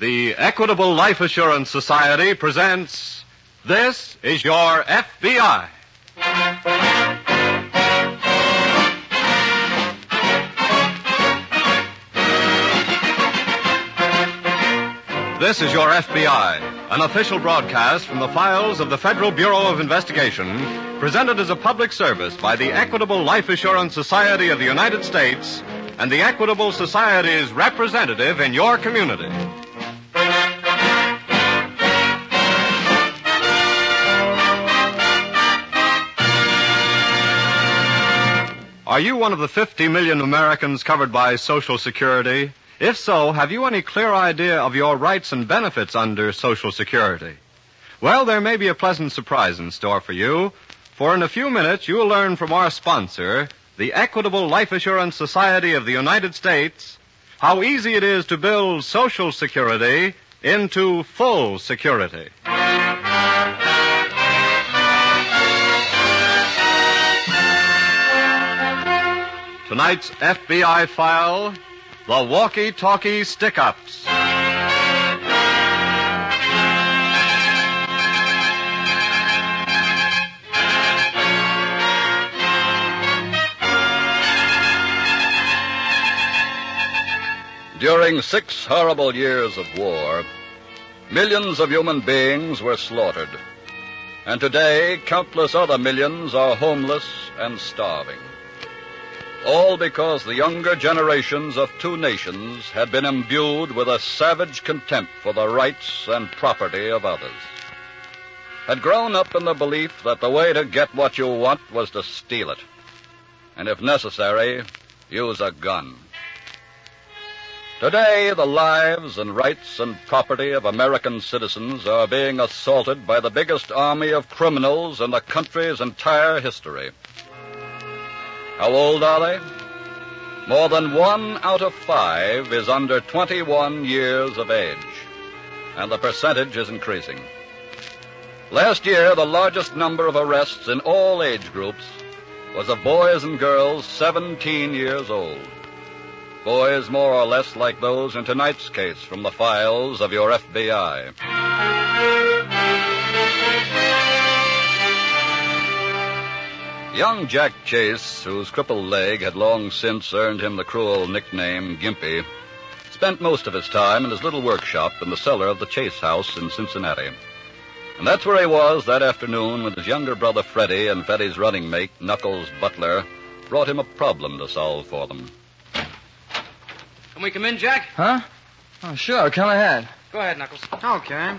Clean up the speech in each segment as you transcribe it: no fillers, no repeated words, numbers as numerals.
The Equitable Life Assurance Society presents This Is Your FBI. This is Your FBI, an official broadcast from the files of the Federal Bureau of Investigation, presented as a public service by the Equitable Life Assurance Society of the United States and the Equitable Society's representative in your community. Are you one of the 50 million Americans covered by Social Security? If so, have you any clear idea of your rights and benefits under Social Security? Well, there may be a pleasant surprise in store for you, for in a few minutes you'll learn from our sponsor, the Equitable Life Assurance Society of the United States, how easy it is to build Social Security into full security. Tonight's FBI file, the Walkie-Talkie Stick-Ups. During 6 horrible years of war, millions of human beings were slaughtered. And today, countless other millions are homeless and starving. All because the younger generations of 2 nations had been imbued with a savage contempt for the rights and property of others. Had grown up in the belief that the way to get what you want was to steal it. And if necessary, use a gun. Today, the lives and rights and property of American citizens are being assaulted by the biggest army of criminals in the country's entire history. How old are they? More than 1 out of 5 is under 21 years of age, and the percentage is increasing. Last year, the largest number of arrests in all age groups was of boys and girls 17 years old. Boys more or less like those in tonight's case from the files of your FBI. Young Jack Chase, whose crippled leg had long since earned him the cruel nickname Gimpy, spent most of his time in his little workshop in the cellar of the Chase house in Cincinnati. And that's where he was that afternoon when his younger brother Freddie and Freddie's running mate, Knuckles Butler, brought him a problem to solve for them. Can we come in, Jack? Huh? Oh, sure. Come ahead. Go ahead, Knuckles. Okay.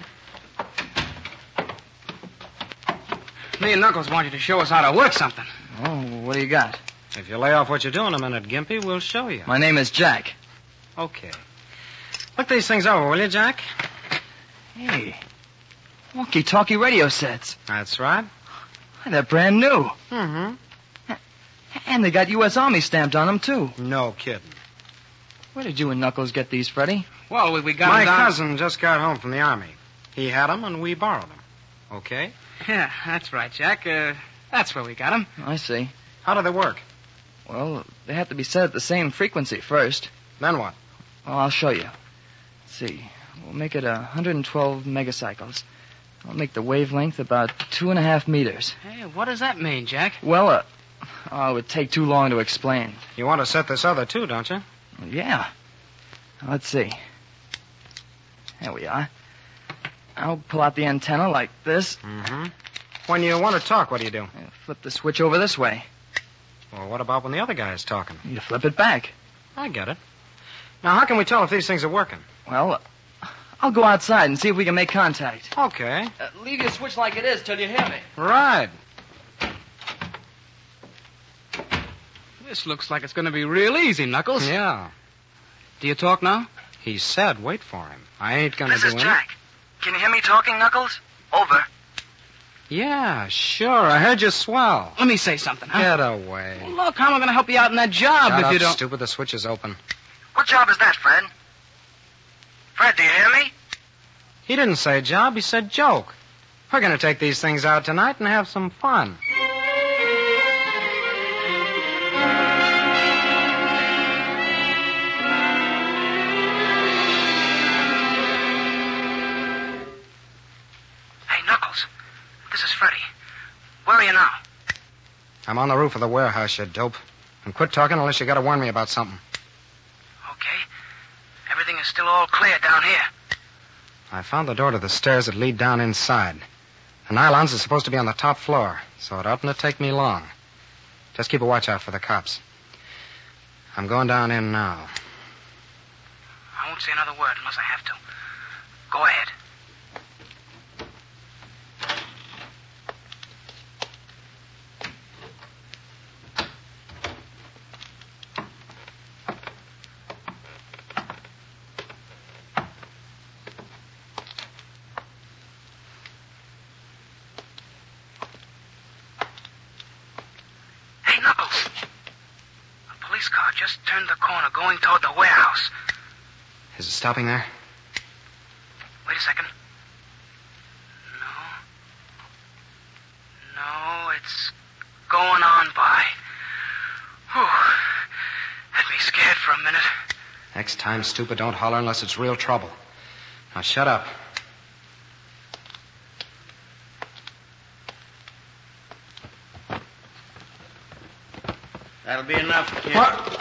Me and Knuckles want you to show us how to work something. Oh, what do you got? If you lay off what you're doing a minute, Gimpy, we'll show you. My name is Jack. Okay. Look these things over, will you, Jack? Hey, walkie-talkie radio sets. That's right. They're brand new. Mm-hmm. And they got U.S. Army stamped on them, too. No kidding. Where did you and Knuckles get these, Freddie? Well, we got My them down... cousin just got home from the Army. He had them, and we borrowed them. Okay? Yeah, that's right, Jack. That's where we got them. I see. How do they work? Well, they have to be set at the same frequency first. Then what? Well, I'll show you. Let's see. We'll make it 112 megacycles. I'll make the wavelength about 2.5 meters. Hey, what does that mean, Jack? Well, it would take too long to explain. You want to set this other, too, don't you? Well, yeah. Let's see. There we are. I'll pull out the antenna like this. Mm-hmm. When you want to talk, what do you do? Flip the switch over this way. Well, what about when the other guy is talking? You flip it back. I get it. Now, how can we tell if these things are working? Well, I'll go outside and see if we can make contact. Okay. Leave your switch like it is till you hear me. Right. This looks like it's going to be real easy, Knuckles. Yeah. Do you talk now? He said wait for him. I ain't going to do This is anything. Jack. Can you hear me talking, Knuckles? Over. Yeah, sure. I heard you swell. Let me say something, huh? Get away. Well, look, how am I going to help you out in that job Shut if up, you don't... stupid. The switch is open. What job is that, Fred? Fred, do you hear me? He didn't say job. He said joke. We're going to take these things out tonight and have some fun. are you now? I'm on the roof of the warehouse, you dope. And quit talking unless you got to warn me about something. Okay. Everything is still all clear down here. I found the door to the stairs that lead down inside. The nylons are supposed to be on the top floor, so it oughtn't to take me long. Just keep a watch out for the cops. I'm going down in now. I won't say another word unless I have to. Go ahead. Hey, Knuckles. A police car just turned the corner going toward the warehouse. Is it stopping there? Wait a second. No, it's going on by. Whew. Had me scared for a minute. Next time, stupid, don't holler unless it's real trouble. Now shut up. That'll be enough, kid. What?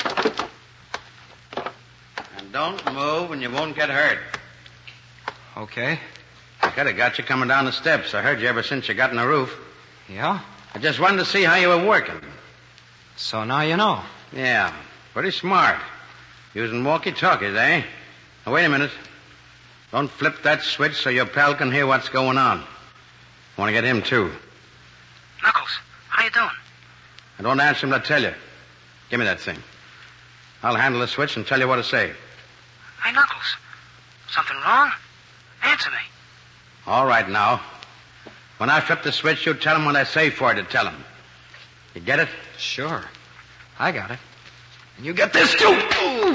And don't move and you won't get hurt. Okay. I could have got you coming down the steps. I heard you ever since you got on the roof. Yeah? I just wanted to see how you were working. So now you know. Yeah, pretty smart. Using walkie-talkies, eh? Now, wait a minute. Don't flip that switch so your pal can hear what's going on. I want to get him, too. Knuckles, how you doing? I don't ask him to tell you. Give me that thing. I'll handle the switch and tell you what to say. Hey, Knuckles. Something wrong? Answer me. All right, now. When I flip the switch, you tell him what I say for you to tell him. You get it? Sure. I got it. And you get this, too. Ooh.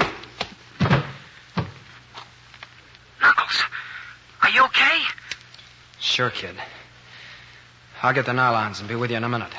Knuckles, are you okay? Sure, kid. I'll get the nylons and be with you in a minute.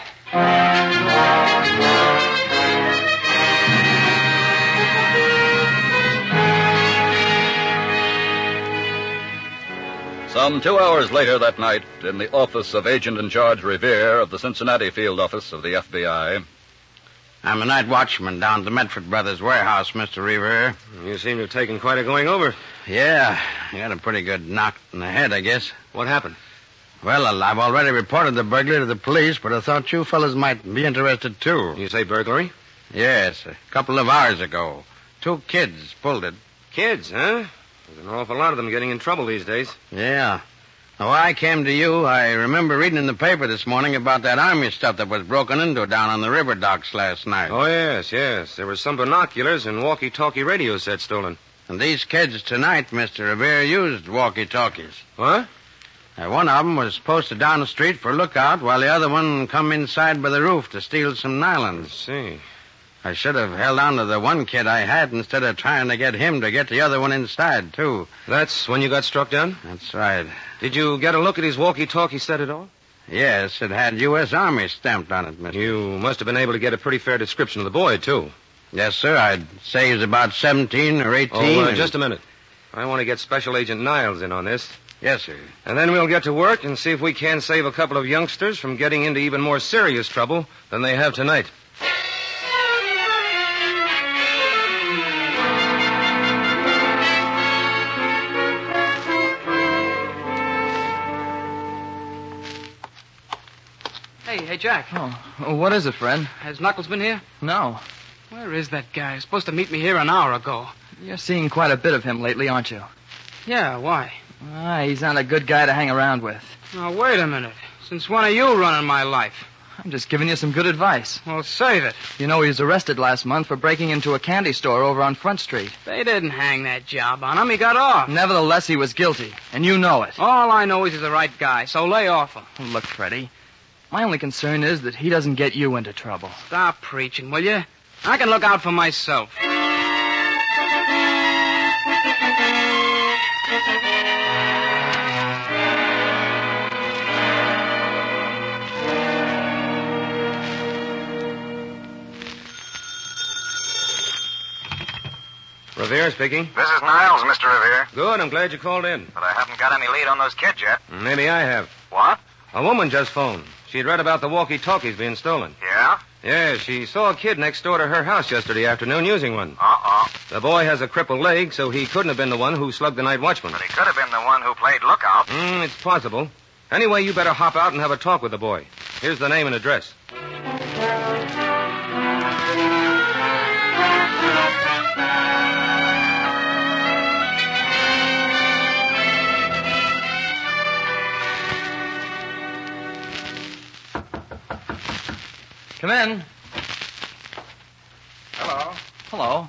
Some 2 hours later that night, in the office of Agent in Charge Revere of the Cincinnati Field Office of the FBI. I'm a night watchman down at the Medford Brothers warehouse, Mr. Revere. You seem to have taken quite a going over. Yeah, I got a pretty good knock in the head, I guess. What happened? Well, I've already reported the burglary to the police, but I thought you fellas might be interested, too. You say burglary? Yes, a couple of hours ago. 2 kids pulled it. Kids, huh? There's an awful lot of them getting in trouble these days. Yeah. Now, when I came to you, I remember reading in the paper this morning about that army stuff that was broken into down on the river docks last night. Oh, yes. There were some binoculars and walkie-talkie radio sets stolen. And these kids tonight, Mr. Revere, used walkie-talkies. What? One of them was posted down the street for lookout, while the other one come inside by the roof to steal some nylons. I see. I should have held on to the one kid I had instead of trying to get him to get the other one inside, too. That's when you got struck down? That's right. Did you get a look at his walkie-talkie set at all? Yes, it had U.S. Army stamped on it, Mr. You must have been able to get a pretty fair description of the boy, too. Yes, sir. I'd say he's about 17 or 18. Oh, just a minute. I want to get Special Agent Niles in on this. Yes, sir. And then we'll get to work and see if we can save a couple of youngsters from getting into even more serious trouble than they have tonight. Hey, Jack. Oh, what is it, friend? Has Knuckles been here? No. Where is that guy? He was supposed to meet me here an hour ago. You're seeing quite a bit of him lately, aren't you? Yeah, why? He's not a good guy to hang around with. Now, wait a minute. Since when are you running my life? I'm just giving you some good advice. Well, save it. You know, he was arrested last month for breaking into a candy store over on Front Street. They didn't hang that job on him. He got off. Nevertheless, he was guilty, and you know it. All I know is he's the right guy, so lay off him. Look, Freddie, my only concern is that he doesn't get you into trouble. Stop preaching, will you? I can look out for myself. Revere speaking. This is Niles, Mr. Revere. Good, I'm glad you called in. But I haven't got any lead on those kids yet. Maybe I have. What? A woman just phoned. She'd read about the walkie-talkies being stolen. Yeah? Yeah, she saw a kid next door to her house yesterday afternoon using one. Uh-oh. The boy has a crippled leg, so he couldn't have been the one who slugged the night watchman. But he could have been the one who played lookout. It's possible. Anyway, you better hop out and have a talk with the boy. Here's the name and address. Come in. Hello. Hello.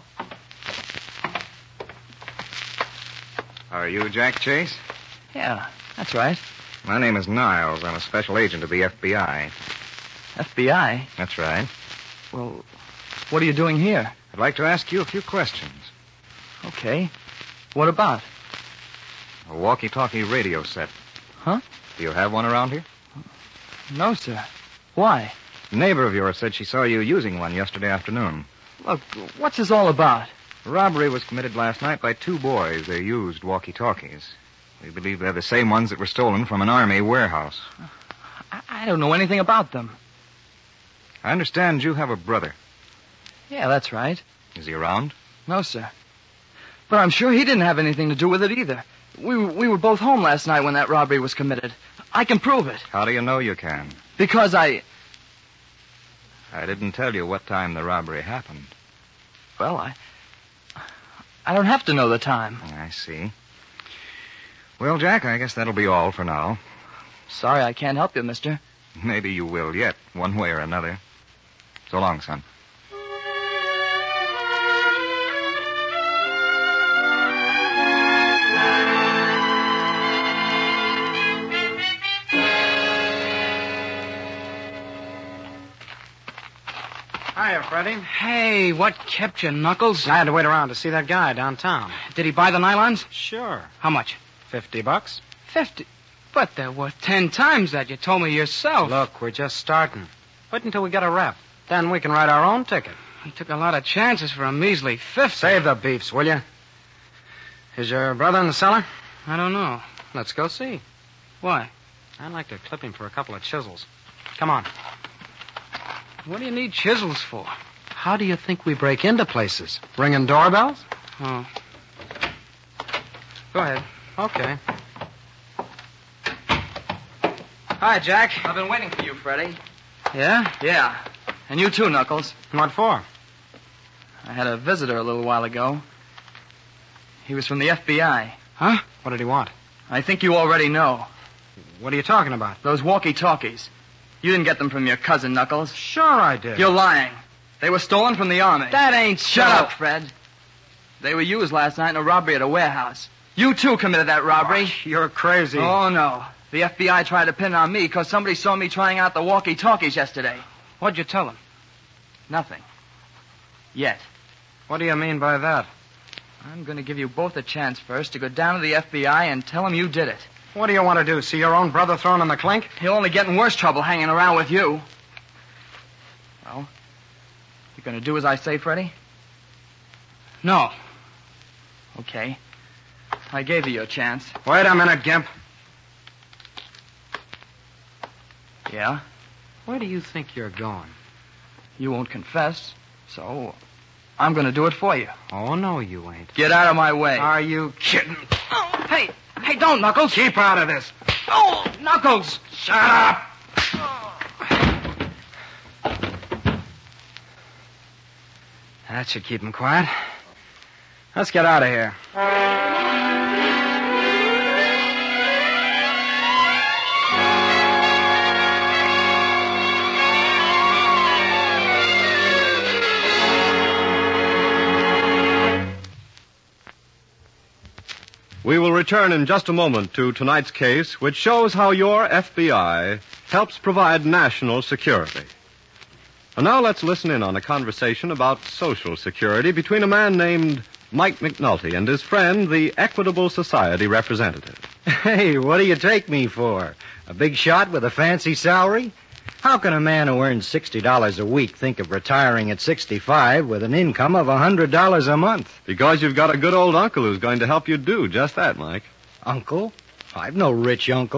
Are you Jack Chase? Yeah, that's right. My name is Niles. I'm a special agent of the FBI. FBI? That's right. Well, what are you doing here? I'd like to ask you a few questions. Okay. What about? A walkie-talkie radio set. Huh? Do you have one around here? No, sir. Why? A neighbor of yours said she saw you using one yesterday afternoon. Look, what's this all about? A robbery was committed last night by two boys. They used walkie-talkies. We believe they're the same ones that were stolen from an army warehouse. I don't know anything about them. I understand you have a brother. Yeah, that's right. Is he around? No, sir. But I'm sure he didn't have anything to do with it either. We were both home last night when that robbery was committed. I can prove it. How do you know you can? Because I didn't tell you what time the robbery happened. Well, I don't have to know the time. I see. Well, Jack, I guess that'll be all for now. Sorry I can't help you, mister. Maybe you will yet, one way or another. So long, son. Hiya, Freddie. Hey, what kept you, Knuckles? I had to wait around to see that guy downtown. Did he buy the nylons? Sure. How much? $50. 50. But they're worth 10 times that. You told me yourself. Look, we're just starting. Wait until we get a rep. Then we can write our own ticket. You took a lot of chances for a measly 50. Save the beefs, will you? Is your brother in the cellar? I don't know. Let's go see. Why? I'd like to clip him for a couple of chisels. Come on. What do you need chisels for? How do you think we break into places? Ringing doorbells? Oh. Go ahead. Okay. Hi, Jack. I've been waiting for you, Freddie. Yeah? Yeah. And you too, Knuckles. What for? I had a visitor a little while ago. He was from the FBI. Huh? What did he want? I think you already know. What are you talking about? Those walkie-talkies. You didn't get them from your cousin, Knuckles. Sure I did. You're lying. They were stolen from the army. That ain't Shut so. up, Fred. They were used last night in a robbery at a warehouse. You, too, committed that robbery. You're crazy. Oh, no. The FBI tried to pin it on me because somebody saw me trying out the walkie-talkies yesterday. What'd you tell him? Nothing. Yet. What do you mean by that? I'm going to give you both a chance first to go down to the FBI and tell them you did it. What do you want to do? See your own brother thrown in the clink? He'll only get in worse trouble hanging around with you. Well, you going to do as I say, Freddie? No. Okay. I gave you your chance. Wait a minute, Gimp. Yeah? Where do you think you're going? You won't confess, so I'm going to do it for you. Oh, no, you ain't. Get out of my way. Are you kidding? Oh, hey, don't, Knuckles. Keep out of this. Oh, Knuckles. Shut up! That should keep him quiet. Let's get out of here. We will return in just a moment to tonight's case, which shows how your FBI helps provide national security. And now let's listen in on a conversation about Social Security between a man named Mike McNulty and his friend, the Equitable Society representative. Hey, what do you take me for? A big shot with a fancy salary? How can a man who earns $60 a week think of retiring at 65 with an income of $100 a month? Because you've got a good old uncle who's going to help you do just that, Mike. Uncle? I've no rich uncle.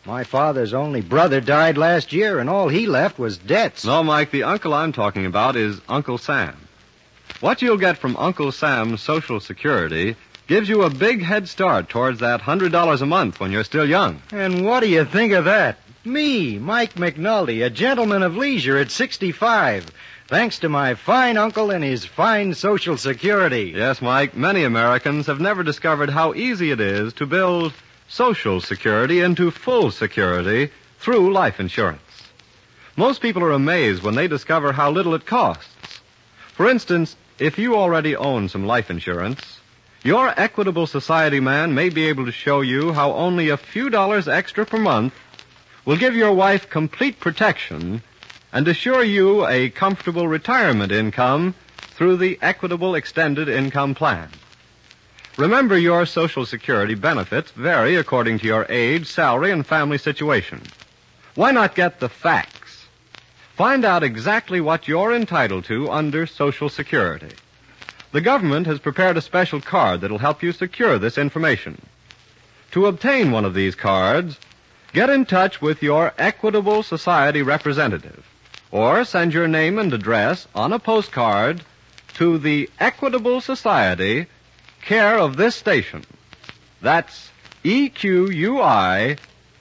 My father's only brother died last year, and all he left was debts. No, Mike, the uncle I'm talking about is Uncle Sam. What you'll get from Uncle Sam's Social Security gives you a big head start towards that $100 a month when you're still young. And what do you think of that? Me, Mike McNulty, a gentleman of leisure at 65, thanks to my fine uncle and his fine Social Security. Yes, Mike, many Americans have never discovered how easy it is to build Social Security into full security through life insurance. Most people are amazed when they discover how little it costs. For instance, if you already own some life insurance, your Equitable Society man may be able to show you how only a few dollars extra per month will give your wife complete protection and assure you a comfortable retirement income through the Equitable Extended Income Plan. Remember, your Social Security benefits vary according to your age, salary, and family situation. Why not get the facts? Find out exactly what you're entitled to under Social Security. The government has prepared a special card that'll help you secure this information. To obtain one of these cards, get in touch with your Equitable Society representative, or send your name and address on a postcard to the Equitable Society, care of this station. That's EQUITABLE,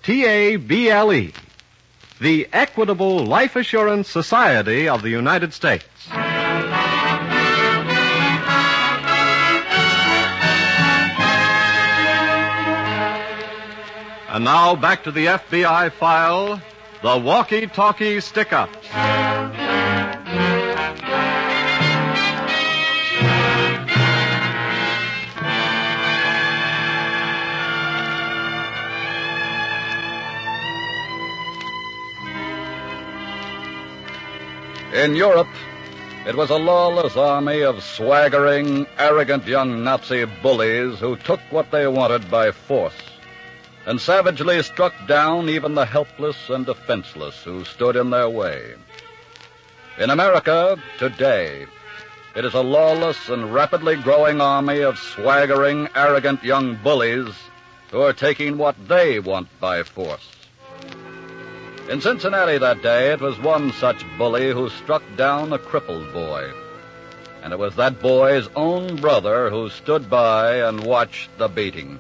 the Equitable Life Assurance Society of the United States. And now back to the FBI file, the Walkie-Talkie Stick-Up. In Europe, it was a lawless army of swaggering, arrogant young Nazi bullies who took what they wanted by force and savagely struck down even the helpless and defenseless who stood in their way. In America, today, it is a lawless and rapidly growing army of swaggering, arrogant young bullies who are taking what they want by force. In Cincinnati that day, it was one such bully who struck down a crippled boy. And it was that boy's own brother who stood by and watched the beating.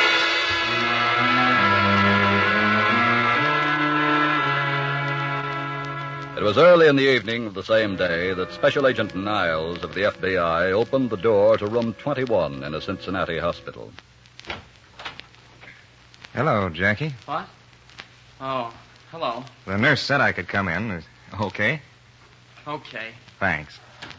It was early in the evening of the same day that Special Agent Niles of the FBI opened the door to room 21 in a Cincinnati hospital. Hello, Jackie. What? Oh, hello. The nurse said I could come in. Okay? Okay. Thanks.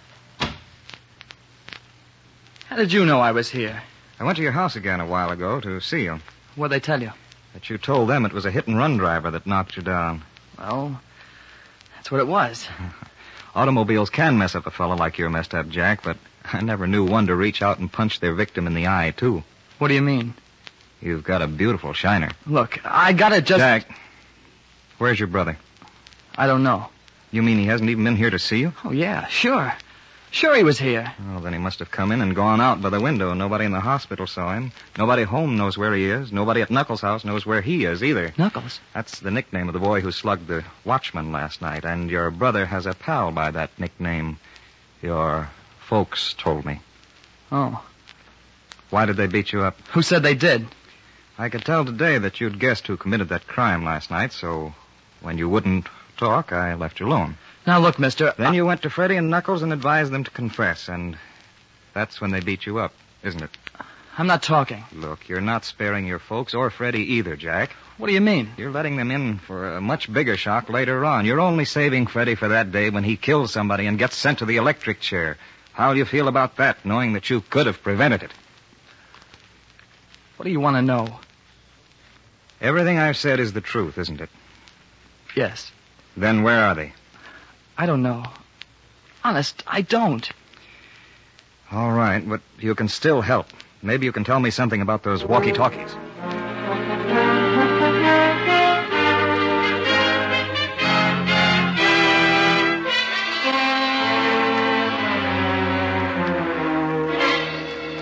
How did you know I was here? I went to your house again a while ago to see you. What'd they tell you? That you told them it was a hit-and-run driver that knocked you down. Well, that's what it was. Automobiles can mess up a fellow like you're messed up, Jack, but I never knew one to reach out and punch their victim in the eye, too. What do you mean? You've got a beautiful shiner. Look, I gotta just... Jack, where's your brother? I don't know. You mean he hasn't even been here to see you? Oh, yeah, sure. Sure he was here. Oh, then he must have come in and gone out by the window. Nobody in the hospital saw him. Nobody home knows where he is. Nobody at Knuckles' house knows where he is either. Knuckles? That's the nickname of the boy who slugged the watchman last night. And your brother has a pal by that nickname. Your folks told me. Oh. Why did they beat you up? Who said they did? I could tell today that you'd guessed who committed that crime last night, so when you wouldn't talk, I left you alone. Now, look, mister... Then you went to Freddie and Knuckles and advised them to confess, and that's when they beat you up, isn't it? I'm not talking. Look, you're not sparing your folks or Freddie either, Jack. What do you mean? You're letting them in for a much bigger shock later on. You're only saving Freddie for that day when he kills somebody and gets sent to the electric chair. How do you feel about that, knowing that you could have prevented it? What do you want to know? Everything I've said is the truth, isn't it? Yes. Then where are they? I don't know. Honest, I don't. All right, but you can still help. Maybe you can tell me something about those walkie-talkies.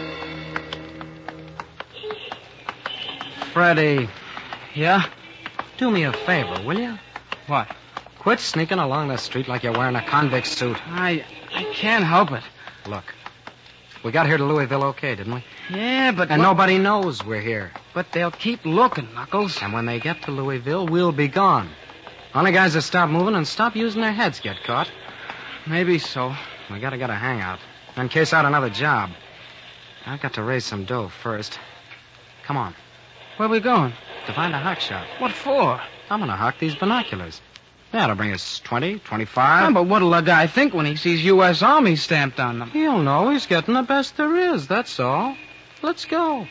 Freddie, Yeah? Do me a favor, will you? What? Quit sneaking along the street like you're wearing a convict suit. I can't help it. Look, we got here to Louisville okay, didn't we? Yeah, but... And nobody knows we're here. But they'll keep looking, Knuckles. And when they get to Louisville, we'll be gone. Only guys that stop moving and stop using their heads get caught. Maybe so. We gotta get a hangout. Then case out another job. I've got to raise some dough first. Come on. Where are we going? To find a hock shop. What for? I'm gonna hock these binoculars. Yeah, it'll bring us 20, 25. Yeah, but what'll a guy think when he sees U.S. Army stamped on them? He'll know he's getting the best there is, that's all. Let's go.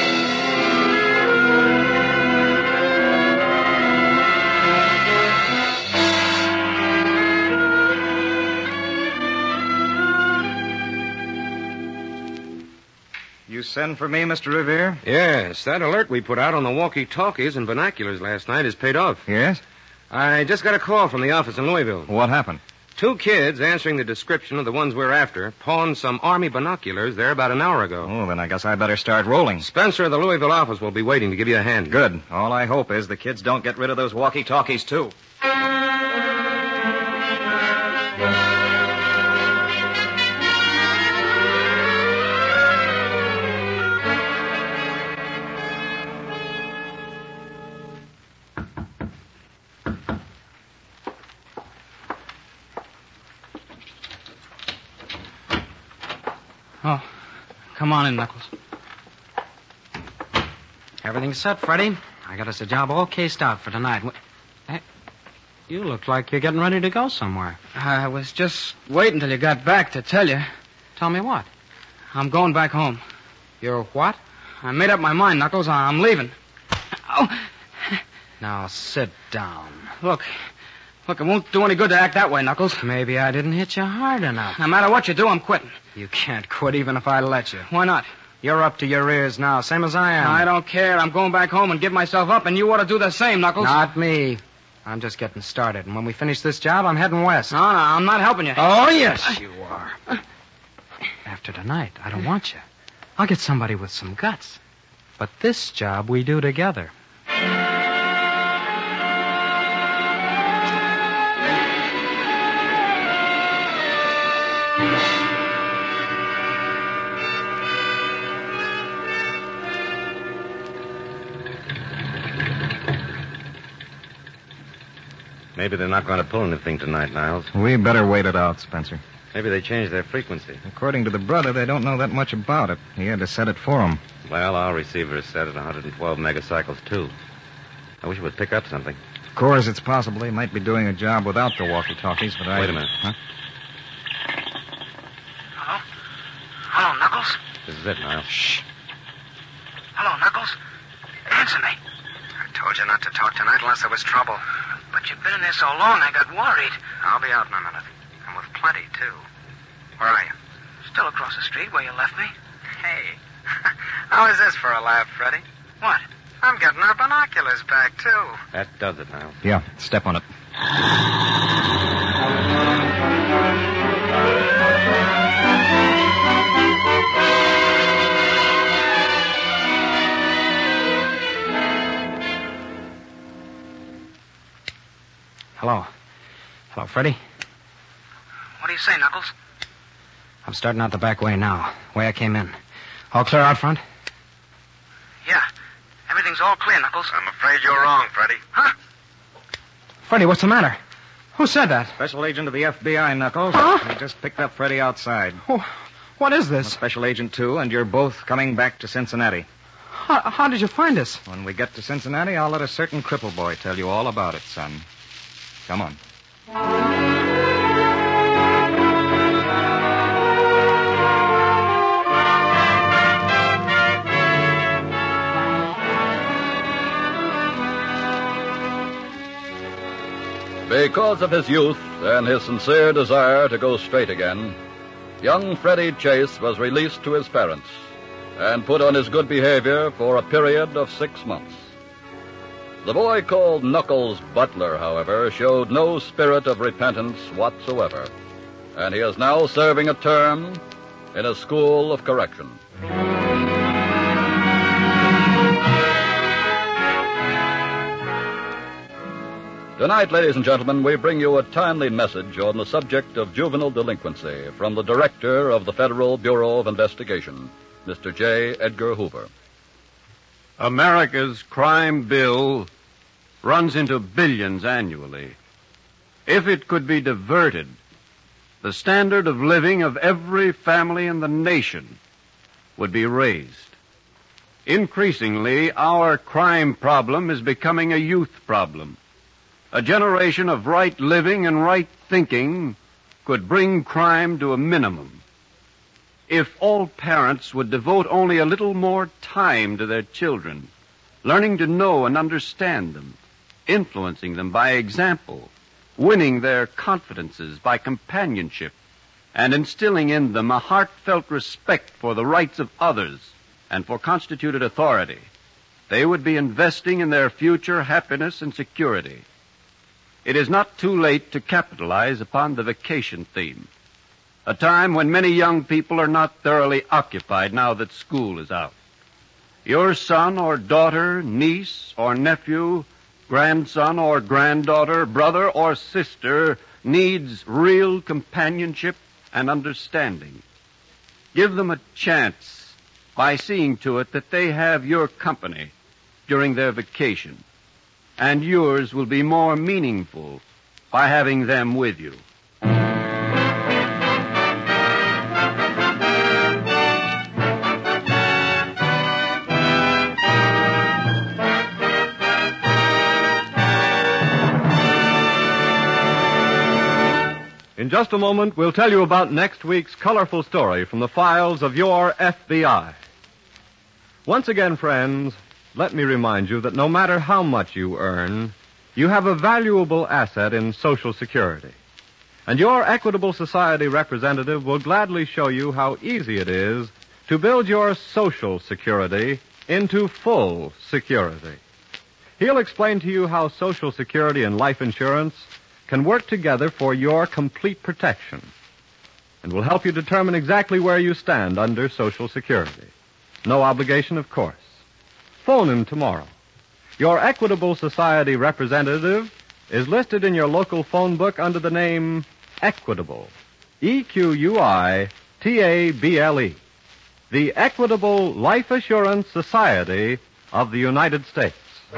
You send for me, Mr. Revere? Yes, that alert we put out on the walkie-talkies and binoculars last night has paid off. Yes? I just got a call from the office in Louisville. What happened? 2 kids answering the description of the ones we're after pawned some Army binoculars there about an hour ago. Oh, then I guess I better start rolling. Spencer of the Louisville office will be waiting to give you a hand. Good. All I hope is the kids don't get rid of those walkie-talkies, too. Oh, come on in, Knuckles. Everything's set, Freddie. I got us a job all cased out for tonight. Hey, you look like you're getting ready to go somewhere. I was just waiting till you got back to tell you. Tell me what? I'm going back home. You're what? I made up my mind, Knuckles. I'm leaving. Oh. Now, sit down. Look, it won't do any good to act that way, Knuckles. Maybe I didn't hit you hard enough. No matter what you do, I'm quitting. You can't quit even if I let you. Why not? You're up to your ears now, same as I am. I don't care. I'm going back home and give myself up, and you ought to do the same, Knuckles. Not me. I'm just getting started, and when we finish this job, I'm heading west. No, I'm not helping you. Oh, yes, you are. After tonight, I don't want you. I'll get somebody with some guts. But this job we do together. Maybe they're not going to pull anything tonight, Niles. We better wait it out, Spencer. Maybe they changed their frequency. According to the brother, they don't know that much about it. He had to set it for them. Well, our receiver is set at 112 megacycles, too. I wish it would pick up something. Of course, it's possible they might be doing a job without the walkie-talkies, but Wait a minute. Huh? Hello? Hello, Knuckles? This is it, Niles. Shh. Hello, Knuckles? Answer me. I told you not to talk tonight unless there was trouble. But you've been in there so long, I got worried. I'll be out in a minute. And with plenty, too. Where are you? Still across the street where you left me. Hey. How is this for a laugh, Freddie? What? I'm getting our binoculars back, too. That does it, Niles. Yeah, step on it. Hello. Hello, Freddie. What do you say, Knuckles? I'm starting out the back way now, way I came in. All clear out front? Yeah. Everything's all clear, Knuckles. I'm afraid you're wrong, Freddie. Huh? Freddie, what's the matter? Who said that? Special agent of the FBI, Knuckles. Huh? He just picked up Freddie outside. Oh, what is I'm a this? special agent, too, and you're both coming back to Cincinnati. How did you find us? When we get to Cincinnati, I'll let a certain cripple boy tell you all about it, son. Come on. Because of his youth and his sincere desire to go straight again, young Freddie Chase was released to his parents and put on his good behavior for a period of 6 months. The boy called Knuckles Butler, however, showed no spirit of repentance whatsoever, and he is now serving a term in a school of correction. Tonight, ladies and gentlemen, we bring you a timely message on the subject of juvenile delinquency from the Director of the Federal Bureau of Investigation, Mr. J. Edgar Hoover. America's crime bill runs into billions annually. If it could be diverted, the standard of living of every family in the nation would be raised. Increasingly, our crime problem is becoming a youth problem. A generation of right living and right thinking could bring crime to a minimum. If all parents would devote only a little more time to their children, learning to know and understand them, influencing them by example, winning their confidences by companionship, and instilling in them a heartfelt respect for the rights of others and for constituted authority, they would be investing in their future happiness and security. It is not too late to capitalize upon the vacation theme, a time when many young people are not thoroughly occupied now that school is out. Your son or daughter, niece or nephew, grandson or granddaughter, brother or sister needs real companionship and understanding. Give them a chance by seeing to it that they have your company during their vacation, and yours will be more meaningful by having them with you. In just a moment, we'll tell you about next week's colorful story from the files of your FBI. Once again, friends, let me remind you that no matter how much you earn, you have a valuable asset in Social Security. And your Equitable Society representative will gladly show you how easy it is to build your Social Security into full security. He'll explain to you how Social Security and life insurance can work together for your complete protection, and will help you determine exactly where you stand under Social Security. No obligation, of course. Phone him tomorrow. Your Equitable Society representative is listed in your local phone book under the name Equitable. EQUITABLE. The Equitable Life Assurance Society of the United States.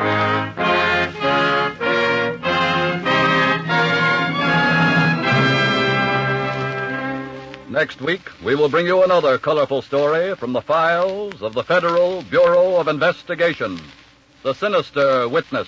Next week, we will bring you another colorful story from the files of the Federal Bureau of Investigation, The Sinister Witness.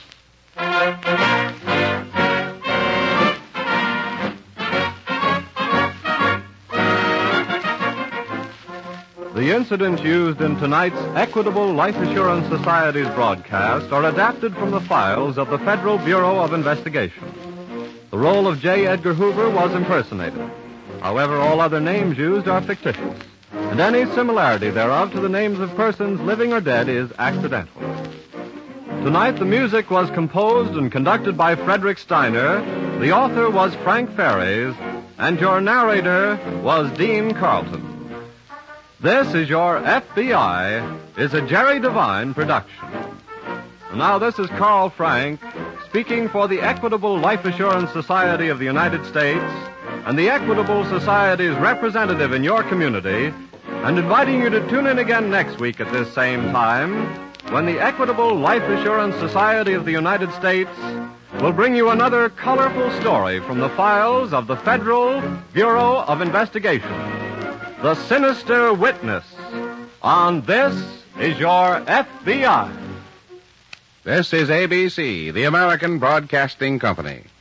The incidents used in tonight's Equitable Life Assurance Society's broadcast are adapted from the files of the Federal Bureau of Investigation. The role of J. Edgar Hoover was impersonated. However, all other names used are fictitious, and any similarity thereof to the names of persons living or dead is accidental. Tonight, the music was composed and conducted by Frederick Steiner, the author was Frank Ferries, and your narrator was Dean Carlton. This is Your FBI is a Jerry Devine production. And now this is Carl Frank speaking for the Equitable Life Assurance Society of the United States and the Equitable Society's representative in your community, and inviting you to tune in again next week at this same time when the Equitable Life Assurance Society of the United States will bring you another colorful story from the files of the Federal Bureau of Investigation, The Sinister Witness, on This is Your FBI. This is ABC, the American Broadcasting Company.